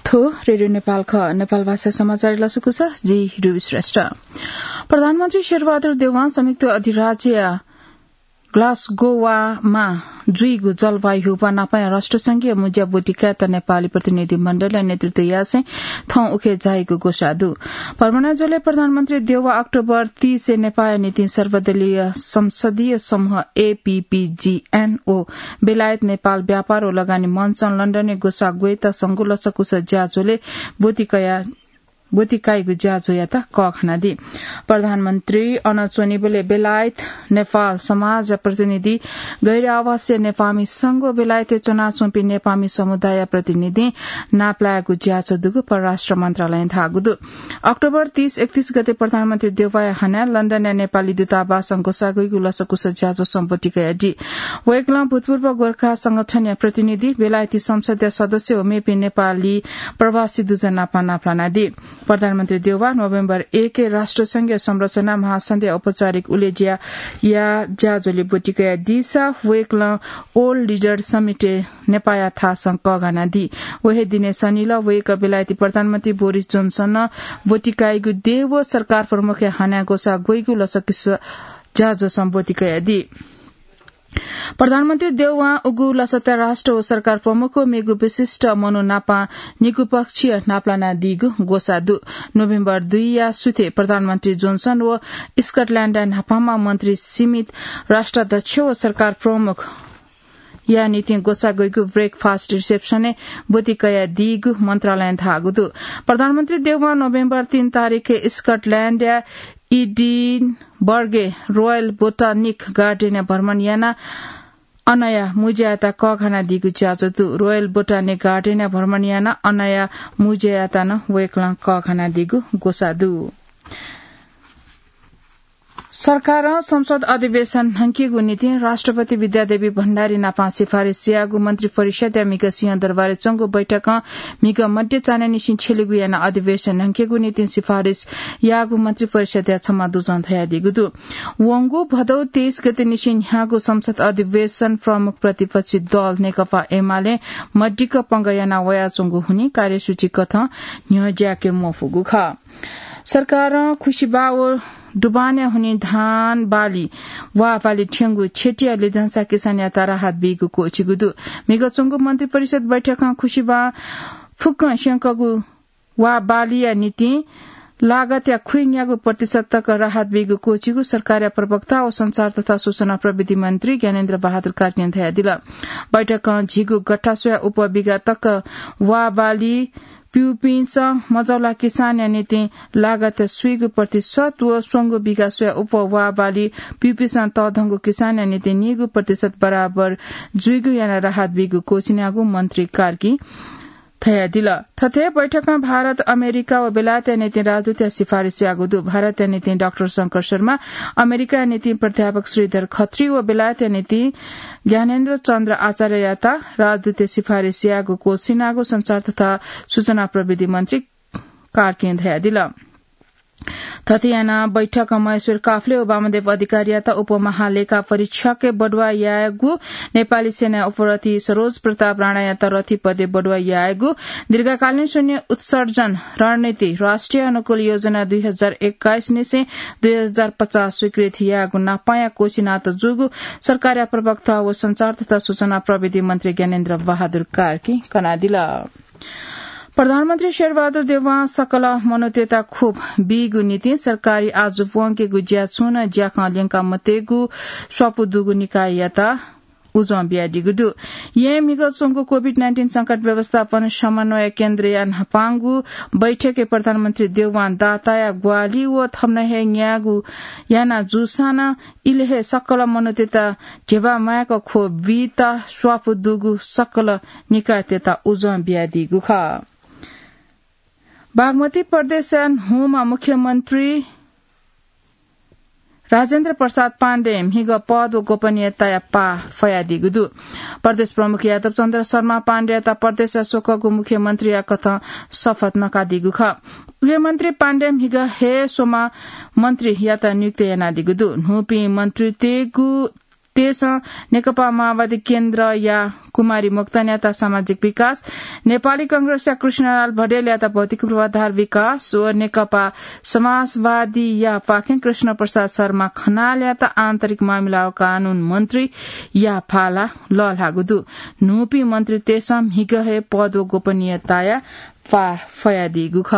थो रेडियो नेपाल ख नेपाल भाषा समाचार लसुको छ जी रुबी श्रेष्ठ। प्रधानमन्त्री शेरबहादुर देउवा संयुक्त अधिराज्य ग्लासगोवामा जुइगु जलवायु उपनापाया राष्ट्रसंघीय मुजिया बोटिका त नेपाली प्रतिनिधि मण्डललाई नेतृत्व यासे थौ उखे जाएको गोसादु परमनाजोले प्रधानमन्त्री देउवा अक्टोबर 30 नेपाल नीति सर्वदलीय संसदीय समूह APPGNO बेलायत नेपाल व्यापार ओ लगानी मञ्च लन्डन गोसा गोयता संगुल सकुस ज्याजोले बोतिकाईगु ज्याजो याता कखना दि प्रधानमन्त्री अनचोनिबले बेलायत नेपाल समाज प्रतिनिधि गैर आवासीय नेपामी संघ बेलायत चुनाव सोंपी नेपामी समुदाय प्रतिनिधि नाप्लायगु ज्याजो दुगु परराष्ट्र मन्त्रालय थागुदु अक्टोबर 30-31 गते प्रधानमन्त्री देउवाया हना लन्डन नेपाली दूतावास गोसागुइगु लसकुस ज्याजो सम्पत्तिका दि वेकला भूतपूर्व गोर्खा संगठन प्रतिनिधि बेलायती संसदीय सदस्य ओमेपी नेपाली प्रवासी दुजना नाप्लाना दि प्रधानमन्त्री देउवा नोभेम्बर 1 राष्ट्रसंघीय संरचना महासन्धि औपचारिक उलेजिया या ज्याजोले बोटिका दिशा वेकल ओल्ड लिडर समिट नेपाया था संकगना दि वहे दिने सनिला वेक बेलायती प्रधानमन्त्री बोरिस जोनसन बोटिकाईगु देव सरकार प्रमुख हाना गोसा गोइगु लसकिस ज्याजो सम्बोधिका दि प्रधानमन्त्री देउवा उगु लसता राष्ट्र ओ सरकार प्रमुख मेगु विशिष्ट मनु नापा निकुपक्षीय नाप्लाना दिगु गोसादु नोभेम्बर 2 या सुथे प्रधानमन्त्री जोनसन व स्कटल्याण्ड नापामा मन्त्री सीमित राष्ट्राध्यक्ष ओ सरकार प्रमुख या नीति गोसा गइगु ब्रेकफास्ट रिसेप्शन बोतिकया दिगु मन्त्रालय थागुदु प्रधानमन्त्री देउवा नोभेम्बर 3 तारिख स्कटल्याण्ड इडिनबर्गे रोयल बोटानिक गार्डन भ्रमण याना अनया मुजियाता कखना दिगु ज्याजो रोयल बोटानिक गार्डन भ्रमण याना अनया मुजियाता न वेकला कखना दिगु गोसादु सरकार संसद अधिवेशन हंकिगु नीति राष्ट्रपति विद्यादेवी भण्डारी नापा सिफारिश सियागु मन्त्री परिषद मिग सिंह दरबार चंगु बैठक मिग मध्य चाने निसिन छेलिगु याना अधिवेशन हंकिगु नीति सिफारिश यागु मन्त्री परिषद क्षमा दुजन थया दिगुदु वंगु भदौ 23 गते निसिन यागु संसद अधिवेशन प्रमुख प्रतिपक्षी दल नेकपा एमाले मड्डीक पंगयाना वया चंगु हुनी कार्यसूची कथा न्यज्याके मोफुगु ख सरकार खुशीबाओ डुबाने हुने धान बाली वा बाली ठेंगु छेटियाले धनसा किसान याता राहत बिगु कोचिगुदु मेगचंगु मन्त्री परिषद बैठकमा खुशीबा फुक्क शंकगु वा बालिया नीति लागत या खुइन्यागु प्रतिशत तक राहत बिगु कोचिगु सरकारी प्रवक्ता और संचार तथा सूचना प्रविधि मन्त्री ज्ञानेन्द्र बहादुर कार्की थया दिला बैठक झिगु गठासोया उपविगा तक वा बाली प्युपिन्स मजौला किसान या नीति लागत सुइगु प्रतिशत व स्वंगु विकास उप वा बाली प्युपिसन तधंगु किसान या नीति निगु प्रतिशत बराबर जुइगु याना राहत बिगु कोचिन्यागु मन्त्री कार्की थया दिला थथे बैठकमा भारत अमेरिका व बेलायत नीति राजदूत सिफारिश यागुदु भारत नीति डाक्टर शंकर शर्मा अमेरिका नीति प्राध्यापक श्रीधर खत्री व बेलायत नीति ज्ञानेन्द्र चन्द्र आचार्य याता राजदूत सिफारिश यागु कोचिनागु संचार तथा सूचना प्रविधि मन्त्री कार्की थया दिला थतियाना बैठक महेश्वर काफले ओ वामदेव अधिकारी याता उपमहालेखा परीक्षक बडुवा यागु नेपाली सेना उपरथी सरोज प्रताप राणा याता रथी पदे बडुवा यागु दीर्घकालीन शून्य उत्सर्जन रणनीति राष्ट्रिय अनुकूल योजना 2021 से 2050 स्वीकृति यागु नापाया कोचिनात जुगु सरकारी प्रवक्ता व संचार तथा सूचना प्रविधि मन्त्री ज्ञानेन्द्र बहादुर कार्की कनादिला प्रधानमन्त्री शेरबहादुर देउवा सकल मनोतेता खूब बिगु नीति सरकारी आज पुंके गुजिया छुन ज्याखा लेंका मतेगु स्वापुदुगु निकाय याता उजो बियादिगुदु ये मिगसंगु कोभिड-19 संकट व्यवस्थापन समन्वय केन्द्र या नपांगु बैठके प्रधानमन्त्री देउवा दाताया ग्वाली व थम्नहे न्यागु याना जुसाना इलेहे सकल मनोतेता जेवा मायाको खो बिता स्वापुदुगु सकल निकाय तेता उजो बियादिगु खा बागमती प्रदेश हुमा मुख्यमन्त्री राजेन्द्र प्रसाद पाण्डे हिग पद व गोपनीयता पा फयादिगुदु प्रदेश प्रमुख यादव चन्द्र शर्मा पाण्डे ता प्रदेश शोकगु मुख्यमन्त्री या कथा शपथ नकादिगु ख मुख्यमन्त्री पाण्डे हिग हे सोमा मन्त्री याता नियुक्त यानादिगुदु नुपी मन्त्री तेगु तेस नेकपा माओवादी केन्द्र या कुमारी मोक्तान याता सामाजिक विकास नेपाली कांग्रेस या कृष्णलाल भडेल याता भौतिक पूर्वाधार विकास व नेकपा समाजवादी या पाखे कृष्ण प्रसाद शर्मा खनाल याता आन्तरिक मामिला कानून मन्त्री या फाला ललागुदु नुपी मन्त्री तेसम हिगहे पद व गोपनीयता या फयादी गुख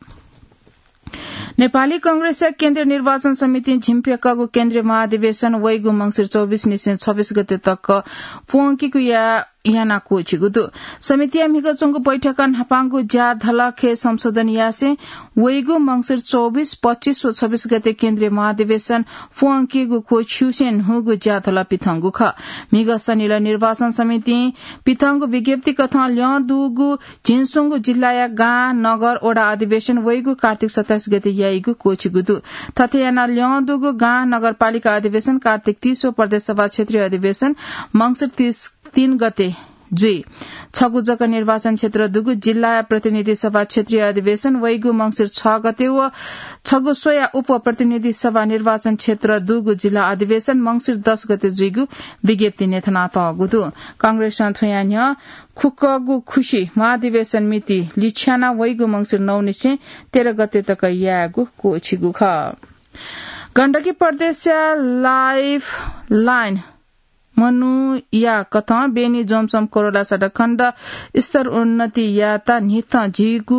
नेपाली कांग्रेस केन्द्रीय निर्वाचन समिति झिम्पियाको केन्द्रीय महाधिवेशन वैगु मंगिर 24 निसे 26 गते तक पुंकीको याना कोचिगुदु समिति मिगचंगु बैठकन हपांगु ज्या धलखे संशोधन यासे वैगु मंगिर 24 25 व 26 गते केन्द्रीय महाधिवेशन पुंकीगु कोछ्युसेन हुगु ज्या धल पिथंगु ख मिग सनिल निर्वाचन समिति पिथंगु विज्ञप्ति कथा ल्यदुगु जिन्सुंगु जिल्ला गा नगर ओडा अधिवेशन वैगु कार्तिक 27 गते याइगु कोचिगुदु तथयाना ल्यदुगु गा नगरपालिका अधिवेशन कार्तिक 30 व प्रदेश सभा क्षेत्रीय अधिवेशन मंगिर 3 गते जुई छगुजक निर्वाचन क्षेत्र दुगु जिल्ला प्रतिनिधि सभा क्षेत्रीय अधिवेशन वैगु मंगिर 6 गते व छगुसोया उप प्रतिनिधि सभा निर्वाचन क्षेत्र दुगु जिल्ला अधिवेशन मंगिर 10 गते जुइगु विज्ञप्ति नेथना तगुदु कांग्रेस थुयान्य खुक्कगु खुशी महाधिवेशन मिति लिछ्याना वैगु मंगिर 9 निसे 13 गते तक यागु कोछिगु ख गण्डकी प्रदेश लाइफ लाइन मनु या कथा बेनी जोमसम कोरोला सडक खण्ड स्तर उन्नति याता निथ झिगु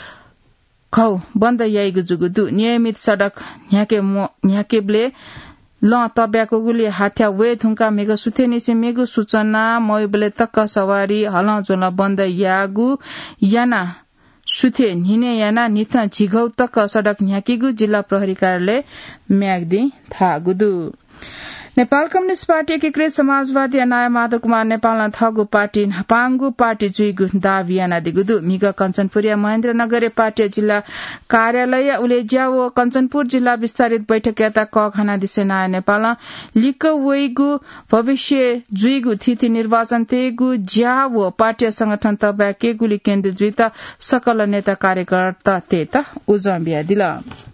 खौ बन्द याइगु जुगुदु नियमित सडक न्याकेब्ले ल तब्याको गुली हाथ्या वे थुंका मेघ सुथे निसे मेघ सूचना मोइबले तक सवारी हल जोला बन्द यागु याना सुथे निने याना निथ झिगौ तक सडक न्याकेगु जिल्ला प्रहरी कार्यालय म्याग्दी थागुदु नेपाल कम्युनिस्ट पार्टी एकीकृत समाजवादी अनाय माधव कुमार नेपाल थगु पार्टी पांगु पार्टी जुइगु दावियाना दिगुदु मिग कञ्चनपुरिया महेन्द्रनगर पार्टी जिल्ला कार्यालय उलेज्या व कञ्चनपुर जिल्ला विस्तारित बैठक याता क खाना दिसे नाय नेपाल लिक वैगु भविष्य जुइगु थिति निर्वाचन तेगु ज्या व पार्टी संगठन तबा केगुली केन्द्र जुइता सकल नेता कार्यकर्ता तेता उजम्बिया दिला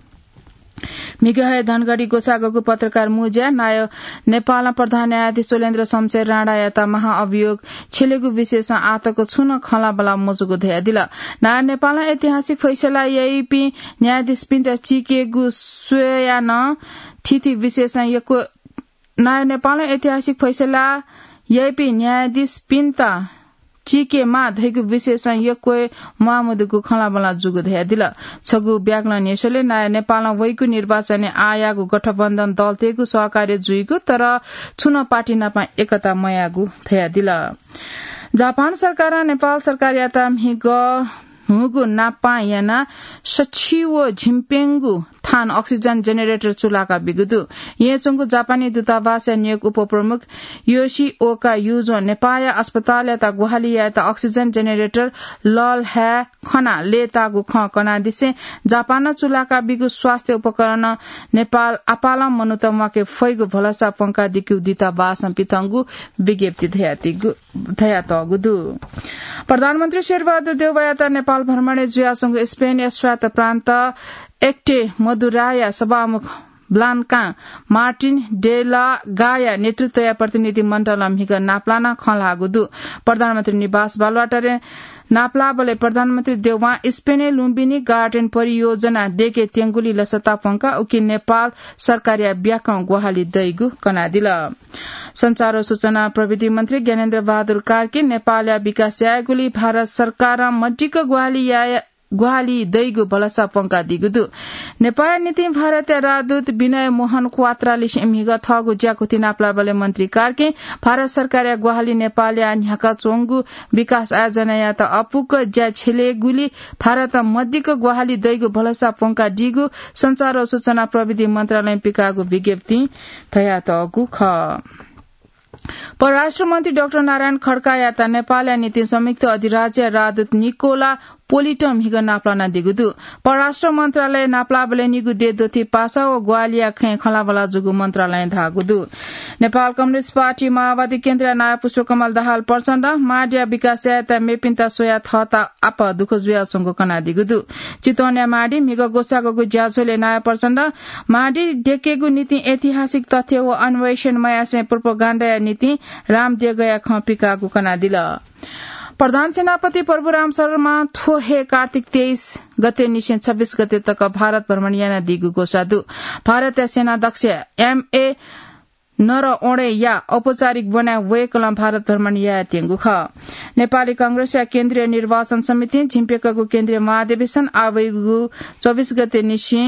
मिगहे धनगढ़ी गोसागको पत्रकार मुज्या नाय नेपाल प्रधान न्यायाधीश सोलेन्द्र शमशेर राणा याता महाअभियोग छेलेगु विशेष आतको छुन खला बला मोजुगु धया दिला नाय नेपाल ऐतिहासिक फैसला यैपि न्यायाधीश पिन्ता चिकेगु स्वयान थिति विशेष यको नाय नेपाल ऐतिहासिक फैसला यैपि न्यायाधीश पिन्ता चिके मा धैगु विशेषण यको मामुदुगु खलाबला जुगु धया दिला छगु व्याकरण नेसले नाय नेपाल वैगु निर्वाचन आयागु गठबन्धन दल तेगु सहकार्य जुइगु तर छुन पार्टी नापा एकता मयागु धया दिला जापान सरकार नेपाल सरकार याता हिग हुगु नापा याना सचिव झिम्पेंगु थान अक्सिजन जेनेरेटर चुलाका बिगुदु येचंगु जापानी दूतावास नियोग उपप्रमुख योशी ओका युजो नेपाया अस्पताल याता गुहाली याता अक्सिजन जेनेरेटर लल है खना लेतागु ख कना दिसे जापान चुलाका बिगु स्वास्थ्य उपकरण नेपाल अपालम मनुतमाके फैगु भलसा पंका दिकु दूतावास पितंगु विज्ञप्ति धया तगुदु प्रधानमन्त्री शेरबहादुर देउवा याता नेपाल भ्रमणे जुयासँग स्पेन या स्वायत्त प्रान्त एक्टे मदुराया सभामुख ब्लान्का मार्टिन डेला गाया नेतृत्व या प्रतिनिधि मण्डल हिग नाप्लाना खलागुदु प्रधानमन्त्री निवास बालवाटरे नाप्लाबले प्रधानमन्त्री देउवा स्पेने लुम्बिनी गार्डन परियोजना देके तेंगुली लसता पंका उकि नेपाल सरकारिया ब्याकं गुहाली दैगु कनादिला संचार और सूचना प्रविधि मंत्री ज्ञानेन्द्र बहादुर कार्की नेपाल विकास यागुली भारत सरकार मड्डीक गुहाली दैगु भलसा पंका दिगुदु नेपाल नीति भारतीय राजदूत विनय मोहन क्वात्राले सेमिग थगु ज्याकुति नाप्लाबले मन्त्री कार्के भारत सरकार गुहाली नेपाल न्याका चोंगु विकास आयोजना या त अपुक ज्या छेले गुली भारत मध्यक गुहाली दैगु भलसा पंका दिगु संचार और सूचना प्रविधि मन्त्रालय पिकागु विज्ञप्ति थया तगु ख परराष्ट्र मन्त्री डाक्टर नारायण खड्का याता नेपाल नीति संयुक्त अधिराज्य राजदूत निकोला पोलिटम हिग नाप्लाना दिगुदु परराष्ट्र मन्त्रालय नाप्लाबले निगु दे दोथी पासा ओ ग्वालिया खे खलाबला जुगु मन्त्रालय धागुदु नेपाल कम्युनिस्ट पार्टी माओवादी केन्द्रीय नायक पुष्पकमल दाहाल प्रचण्ड माडिया विकास सहायता मेपिन्ता सोया थता आप दुख जुया संगो कना दिगुदु चितवन्या माडी मिग गोसागो ज्याझोले नायक प्रचण्ड माडी डेकेगु नीति ऐतिहासिक तथ्य ओ अन्वेषण मयासे प्रोपगण्डा नीति रामदेव गया खपिकागु कना दिल प्रधान सेनापति प्रभुराम शर्मा थोहे कार्तिक 23 गते निशे 26 गते तक भारत भ्रमण याना दिगु गोसादु भारतीय सेनाध्यक्ष MA नर ओडे या औपचारिक बना वे कलम भारत भ्रमण या तेंगु ख नेपाली कांग्रेस या केन्द्रीय निर्वाचन समिति झिम्पेकाको केन्द्रीय महाधिवेशन आवेगु 24 गते निशे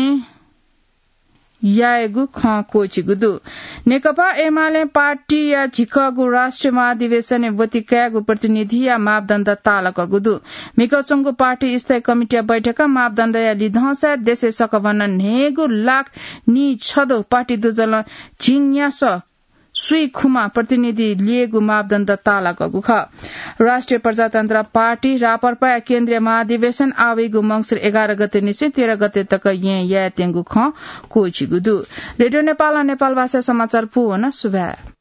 याएगु कोचिगुदु नेकपा एमाले पार्टी या झिकगु राष्ट्रिय महाधिवेशन वतिकागु प्रतिनिधि या मापदण्ड तालकगुदु मिकचंगु पार्टी स्थायी कमिटी बैठक मापदण्ड या लिधसा देशे सकवन नेगु लाख नि छदो पार्टी दुजल झिङयास सुई खुमा प्रतिनिधि लिएको मापदण्ड तालकगु ख राष्ट्रिय प्रजातन्त्र पार्टी रापरपा केन्द्रीय महाधिवेशन आवेगु मंगिर 11 गते निसे 13 गते तक या तेंगु ख कोचिगुदु रेडियो नेपाल नेपाल भाषा समाचार पुन सुभा